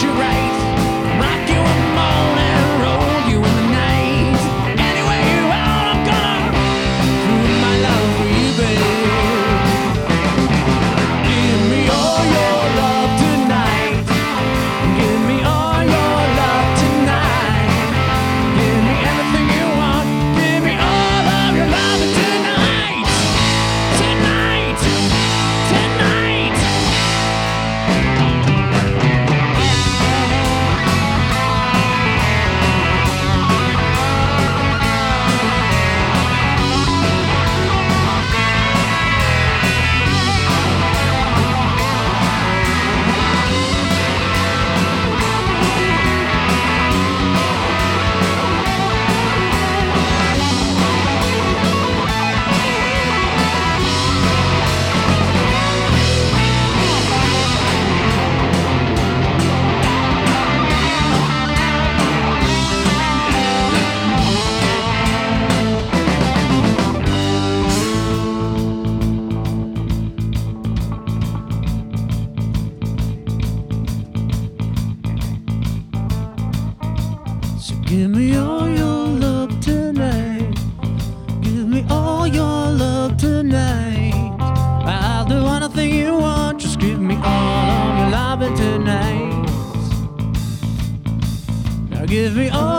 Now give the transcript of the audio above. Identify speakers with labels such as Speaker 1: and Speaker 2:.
Speaker 1: you right, rock you in the morning, roll you in the night. Anyway you are, I'm gonna prove my love for you, babe. Give me all your love tonight. Give me all your love tonight. Give me everything you want. Give me all of your love tonight. Tonight. Tonight. So give me all your love tonight. Give me all your love tonight. I'll do anything you want. Just give me all of your love tonight. Now give me all